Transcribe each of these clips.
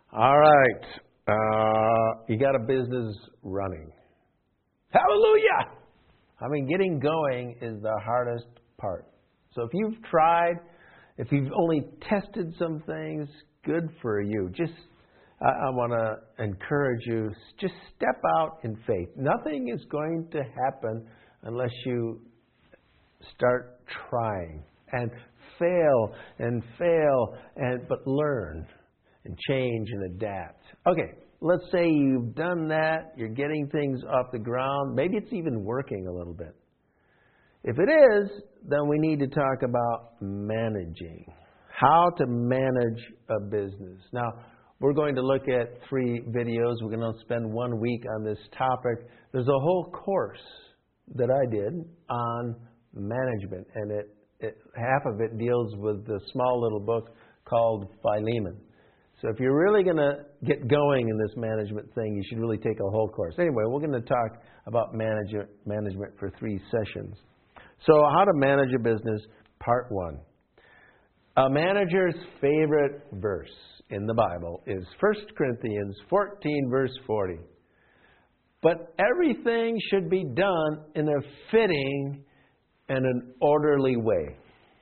All right. You got a business running. Hallelujah! I mean, getting going is the hardest part. So if you've tried, if you've only tested some things, good for you. I want to encourage you, just step out in faith. Nothing is going to happen unless you start trying and fail, but learn and change and adapt. Okay, let's say you've done that, you're getting things off the ground, maybe it's even working a little bit. If it is, then we need to talk about managing. How to manage a business. Now, we're going to look at 3 videos. We're going to spend 1 week on this topic. There's a whole course that I did on management, and half of it deals with the small little book called Philemon. So if you're really going to get going in this management thing, you should really take a whole course. Anyway, we're going to talk about management for 3 sessions. So how to manage a business, part 1. A manager's favorite verse in the Bible is 1 Corinthians 14, verse 40. But everything should be done in a fitting and an orderly way.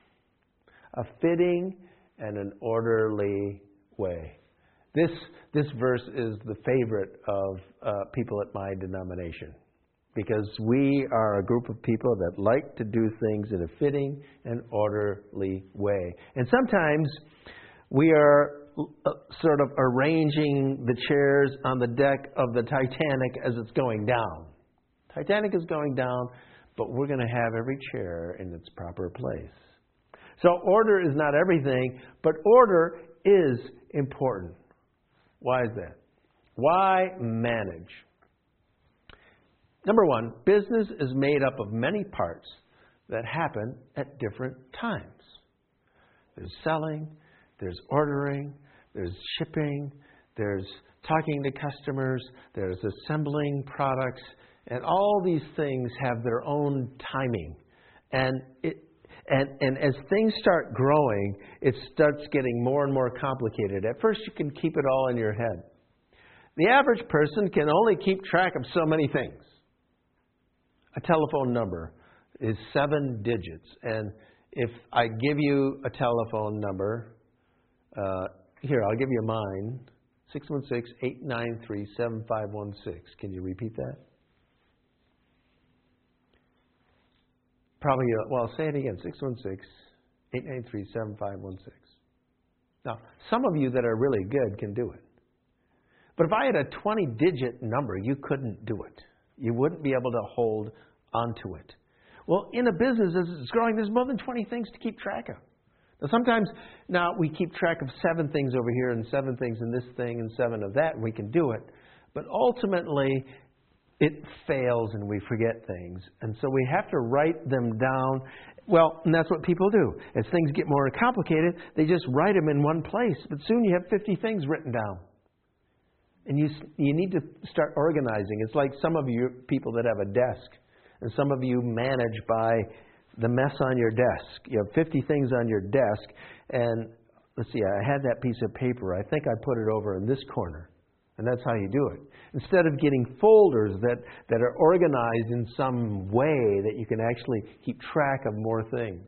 A fitting and an orderly way. This verse is the favorite of people at my denomination, because we are a group of people that like to do things in a fitting and orderly way. And sometimes we are sort of arranging the chairs on the deck of the Titanic as it's going down. Titanic is going down, but we're going to have every chair in its proper place. So order is not everything, but order is important. Why is that? Why manage? Number 1, business is made up of many parts that happen at different times. There's selling, there's ordering, there's shipping, there's talking to customers, there's assembling products, and all these things have their own timing. And as things start growing, it starts getting more and more complicated. At first, you can keep it all in your head. The average person can only keep track of so many things. A telephone number is 7 digits. And if I give you a telephone number, here, I'll give you mine, 616-893-7516. Can you repeat that? Probably, say it again, 616-893-7516. Now, some of you that are really good can do it. But if I had a 20-digit number, you couldn't do it. You wouldn't be able to hold onto it. Well, in a business as it's growing, there's more than 20 things to keep track of. Now, sometimes now we keep track of 7 things over here and 7 things in this thing and 7 of that, and we can do it. But ultimately, it fails and we forget things. And so we have to write them down. Well, and that's what people do. As things get more complicated, they just write them in one place. But soon you have 50 things written down. And you need to start organizing. It's like some of you people that have a desk. And some of you manage by the mess on your desk. You have 50 things on your desk. And let's see, I had that piece of paper. I think I put it over in this corner. And that's how you do it. Instead of getting folders that are organized in some way that you can actually keep track of more things.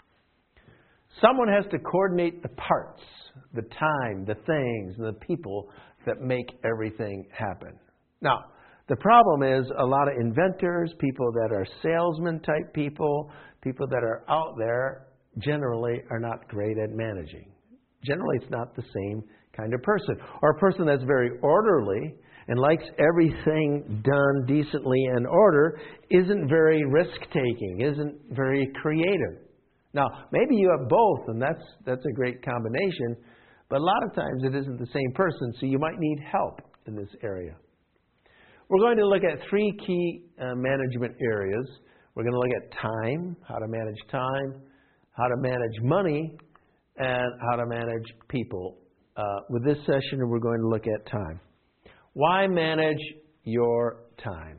Someone has to coordinate the parts, the time, the things, and the people that make everything happen. Now, the problem is a lot of inventors, people that are salesman type people that are out there generally are not great at managing. Generally, it's not the same kind of person. Or a person that's very orderly and likes everything done decently in order isn't very risk-taking, isn't very creative. Now, maybe you have both, and that's a great combination, but a lot of times it isn't the same person, so you might need help in this area. We're going to look at 3 key management areas. We're going to look at time, how to manage time, how to manage money, and how to manage people. With this session, we're going to look at time. Why manage your time?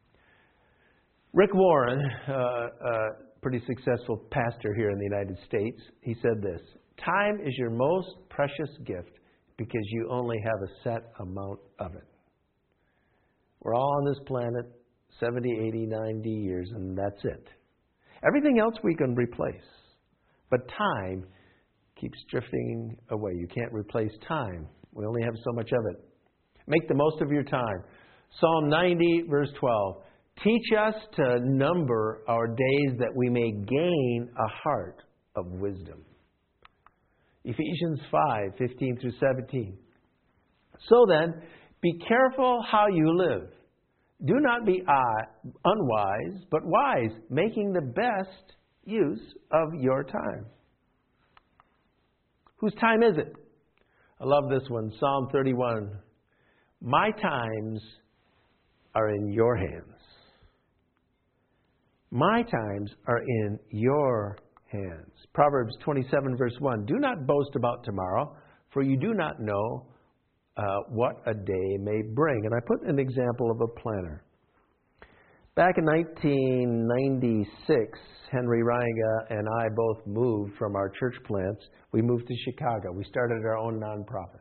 Rick Warren, pretty successful pastor here in the United States, he said this: time is your most precious gift because you only have a set amount of it. We're all on this planet 70, 80, 90 years, and that's it. Everything else we can replace. But time keeps drifting away. You can't replace time. We only have so much of it. Make the most of your time. Psalm 90, verse 12. Teach us to number our days that we may gain a heart of wisdom. Ephesians 5, 15 through 17. So then, be careful how you live. Do not be unwise, but wise, making the best use of your time. Whose time is it? I love this one. Psalm 31. My times are in your hands. My times are in your hands. Proverbs 27, verse 1. Do not boast about tomorrow, for you do not know what a day may bring. And I put an example of a planner. Back in 1996, Henry Reinga and I both moved from our church plants. We moved to Chicago. We started our own nonprofit.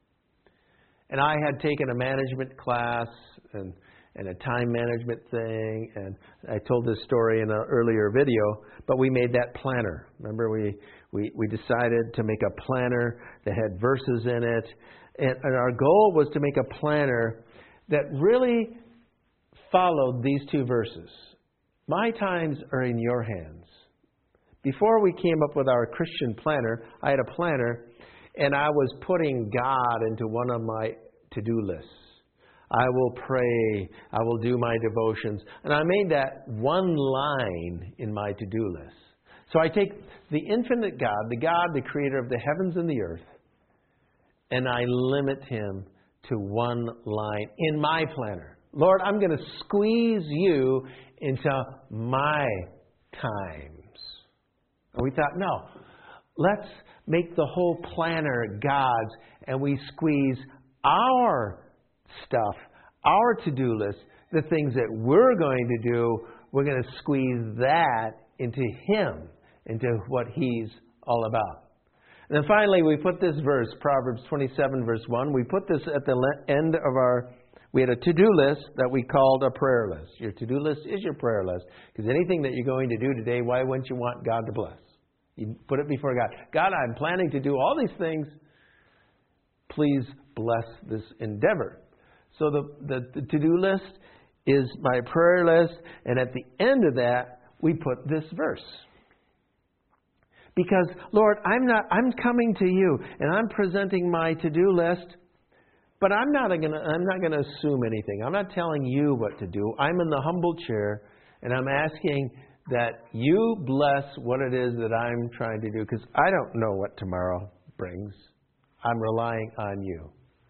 And I had taken a management class and a time management thing, and I told this story in an earlier video, but we made that planner. Remember, we decided to make a planner that had verses in it, and our goal was to make a planner that really followed these two verses. My times are in your hands. Before we came up with our Christian planner, I had a planner, and I was putting God into one of my to-do lists. I will pray. I will do my devotions. And I made that one line in my to-do list. So I take the infinite God, the creator of the heavens and the earth, and I limit him to one line in my planner. Lord, I'm going to squeeze you into my times. And we thought, no, let's make the whole planner God's, and we squeeze our stuff, our to-do list, the things that we're going to do, we're going to squeeze that into him, into what he's all about. And then finally, we put this verse, Proverbs 27, verse 1. We put this at the end of we had a to-do list that we called a prayer list. Your to-do list is your prayer list. Because anything that you're going to do today, why wouldn't you want God to bless? You put it before God. God, I'm planning to do all these things. Please bless this endeavor. So the to-do list is my prayer list, and at the end of that, we put this verse. Because, Lord, I'm coming to you, and I'm presenting my to-do list, but I'm not going to assume anything. I'm not telling you what to do. I'm in the humble chair, and I'm asking that you bless what it is that I'm trying to do, because I don't know what tomorrow brings. I'm relying on you.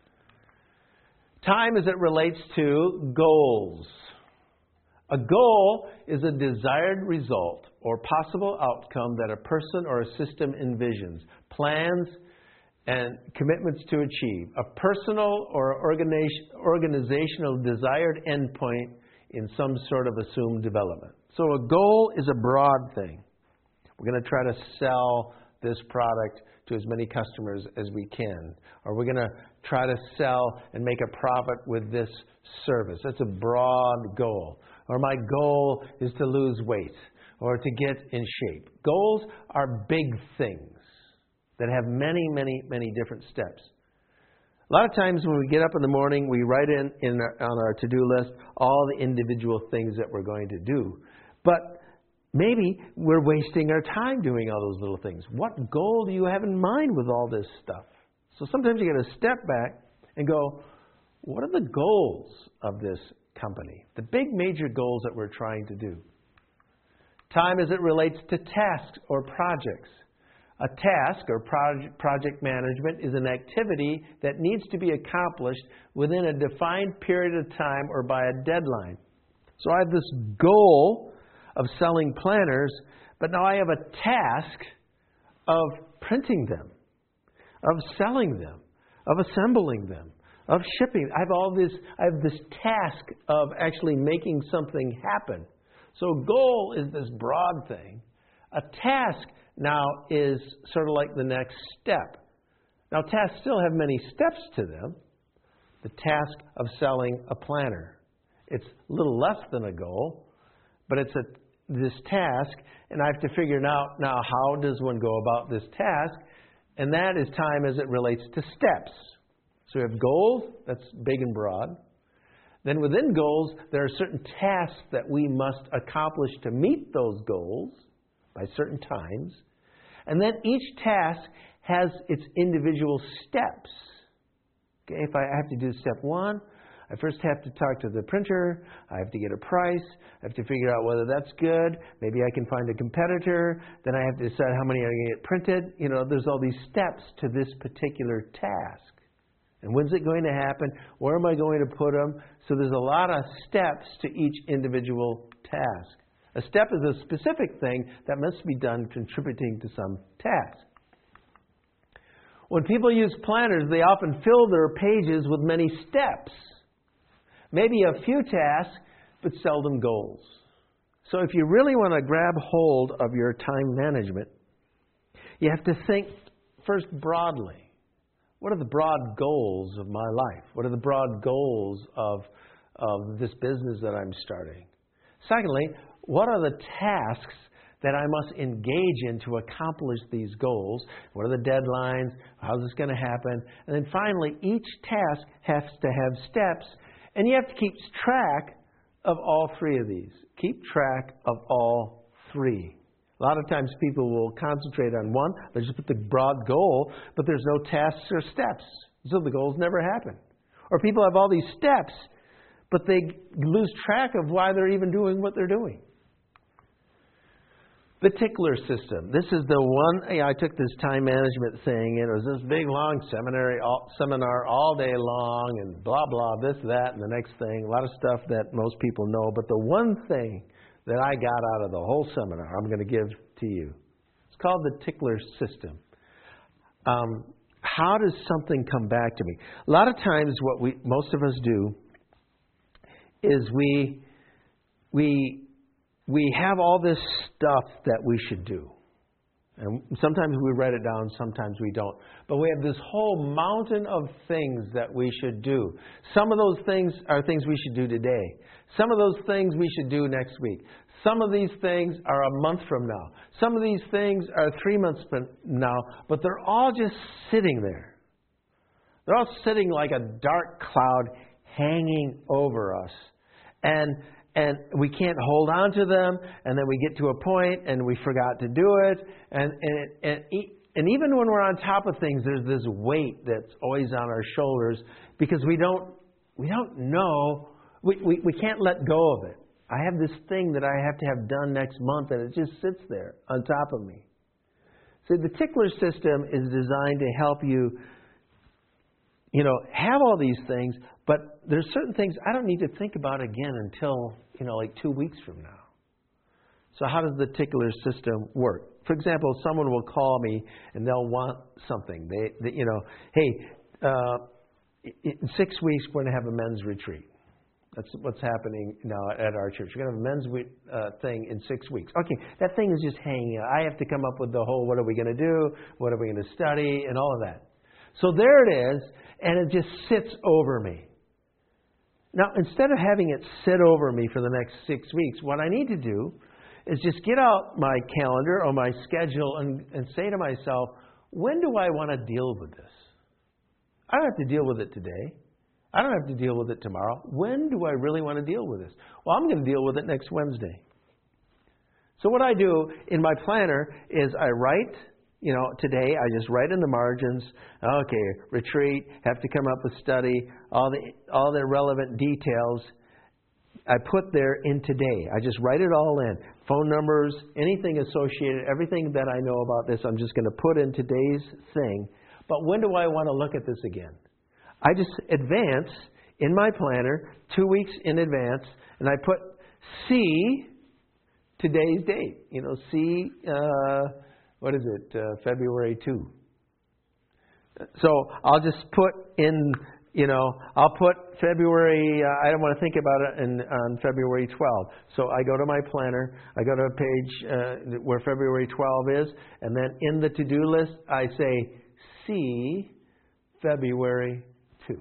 Time as it relates to goals. A goal is a desired result or possible outcome that a person or a system envisions, plans, and commitments to achieve. A personal or organizational desired endpoint in some sort of assumed development. So a goal is a broad thing. We're going to try to sell this product to as many customers as we can. Or we're going to try to sell and make a profit with this service. That's a broad goal. Or my goal is to lose weight or to get in shape. Goals are big things that have many, many, many different steps. A lot of times when we get up in the morning, we write on our to-do list all the individual things that we're going to do. But maybe we're wasting our time doing all those little things. What goal do you have in mind with all this stuff? So sometimes you got to step back and go, what are the goals of this company? The big major goals that we're trying to do. Time as it relates to tasks or projects. A task or project management is an activity that needs to be accomplished within a defined period of time or by a deadline. So I have this goal of selling planners, but now I have a task of printing them, of selling them, of assembling them, of shipping. I have this task of actually making something happen. So goal is this broad thing. A task now is sort of like the next step. Now, tasks still have many steps to them. The task of selling a planner. It's a little less than a goal, but it's this task, and I have to figure out now how does one go about this task, and that is time as it relates to steps. So we have goals, that's big and broad. Then within goals, there are certain tasks that we must accomplish to meet those goals by certain times. And then each task has its individual steps. Okay, if I have to do step 1, I first have to talk to the printer, I have to get a price, I have to figure out whether that's good, maybe I can find a competitor, then I have to decide how many are going to get printed. You know, there's all these steps to this particular task. And when's it going to happen? Where am I going to put them? So there's a lot of steps to each individual task. A step is a specific thing that must be done contributing to some task. When people use planners, they often fill their pages with many steps. Maybe a few tasks, but seldom goals. So if you really want to grab hold of your time management, you have to think first broadly. What are the broad goals of my life? What are the broad goals of this business that I'm starting? Secondly, what are the tasks that I must engage in to accomplish these goals? What are the deadlines? How's this going to happen? And then finally, each task has to have steps, and you have to keep track of all three of these. Keep track of all three. A lot of times people will concentrate on one. They just put the broad goal, but there's no tasks or steps. So the goals never happen. Or people have all these steps, but they lose track of why they're even doing what they're doing. The tickler system. This is the one, I took this time management thing, and it was this big, long seminar all day long, and blah, blah, this, that, and the next thing. A lot of stuff that most people know. But the one thing that I got out of the whole seminar, I'm going to give to you. It's called the tickler system. How does something come back to me? A lot of times what most of us do is we have all this stuff that we should do. And sometimes we write it down, sometimes we don't. But we have this whole mountain of things that we should do. Some of those things are things we should do today. Some of those things we should do next week. Some of these things are a month from now. Some of these things are 3 months from now. But they're all just sitting there. They're all sitting like a dark cloud hanging over us. And we can't hold on to them, and then we get to a point and we forgot to do it. And even when we're on top of things, there's this weight that's always on our shoulders because we don't know. We can't let go of it. I have this thing that I have to have done next month, and it just sits there on top of me. So the tickler system is designed to help you, have all these things, but there's certain things I don't need to think about again until, like 2 weeks from now. So how does the tickler system work? For example, someone will call me and they'll want something. Hey, in 6 weeks we're going to have a men's retreat. That's what's happening now at our church. We're going to have a men's thing in 6 weeks. Okay, that thing is just hanging out. I have to come up with the whole, what are we going to do? What are we going to study? And all of that. So there it is, and it just sits over me. Now, instead of having it sit over me for the next 6 weeks, what I need to do is just get out my calendar or my schedule and say to myself, when do I want to deal with this? I don't have to deal with it today. I don't have to deal with it tomorrow. When do I really want to deal with this? Well, I'm going to deal with it next Wednesday. So what I do in my planner is I write, today I just write in the margins, okay, retreat, have to come up with study, all the relevant details I put there in today. I just write it all in. Phone numbers, anything associated, everything that I know about this, I'm just going to put in today's thing. But when do I want to look at this again? I just advance in my planner 2 weeks in advance, and I put C, today's date. C, what is it, February 2. So I'll just put in, I'll put February, I don't want to think about it on February 12. So I go to my planner, I go to a page where February 12 is, and then in the to-do list, I say C, February 2.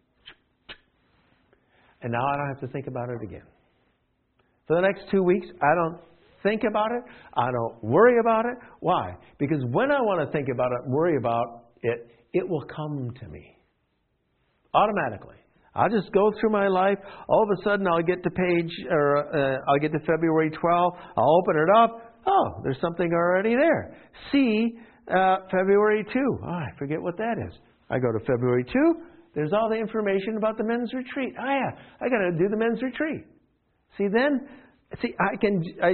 And now I don't have to think about it again. For the next 2 weeks, I don't think about it. I don't worry about it. Why? Because when I want to think about it, worry about it, it will come to me automatically. I'll just go through my life. All of a sudden, I'll get to I'll get to February 12. I'll open it up. Oh, there's something already there. See February 2. Oh, I forget what that is. I go to February 2. There's all the information about the men's retreat. Oh, yeah, I got to do the men's retreat. I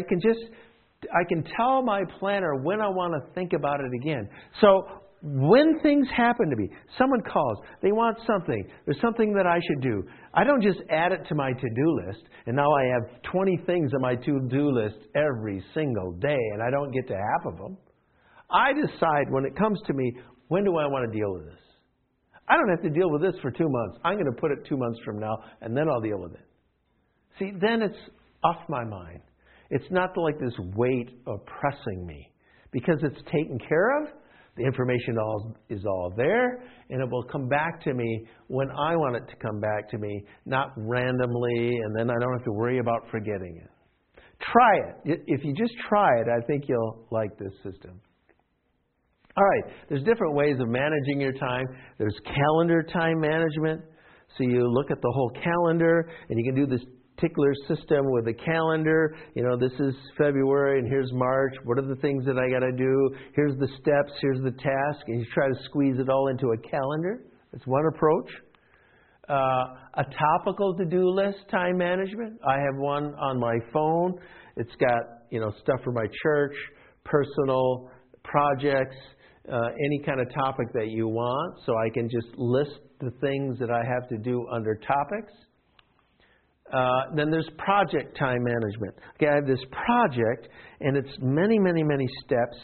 can tell my planner when I want to think about it again. So when things happen to me, someone calls, they want something, there's something that I should do. I don't just add it to my to-do list, and now I have 20 things on my to-do list every single day, and I don't get to half of them. I decide when it comes to me, when do I want to deal with this? I don't have to deal with this for 2 months. I'm going to put it 2 months from now, and then I'll deal with it. See, then it's off my mind. It's not like this weight oppressing me, because it's taken care of. The information is all there, and it will come back to me when I want it to come back to me, not randomly, and then I don't have to worry about forgetting it. Try it. If you just try it, I think you'll like this system. All right, there's different ways of managing your time. There's calendar time management. So you look at the whole calendar, and you can do this particular system with a calendar. You know, this is February and here's March. What are the things that I got to do? Here's the steps. Here's the task. And you try to squeeze it all into a calendar. That's one approach. A topical to-do list time management. I have one on my phone. It's got, stuff for my church, personal projects, any kind of topic that you want. So I can just list the things that I have to do under topics. Then there's project time management. Okay, I have this project, and it's many, many, many steps.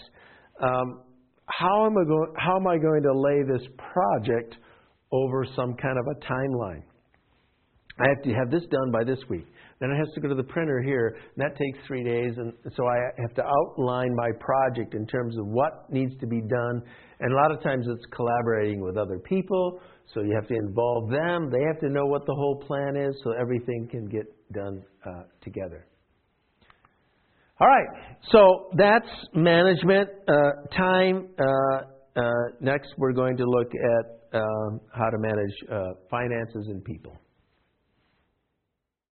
How am I going to lay this project over some kind of a timeline? I have to have this done by this week. Then it has to go to the printer here, and that takes 3 days. And so I have to outline my project in terms of what needs to be done. And a lot of times it's collaborating with other people, so you have to involve them. They have to know what the whole plan is, so everything can get done together. All right, so that's management time. Next, we're going to look at how to manage finances and people.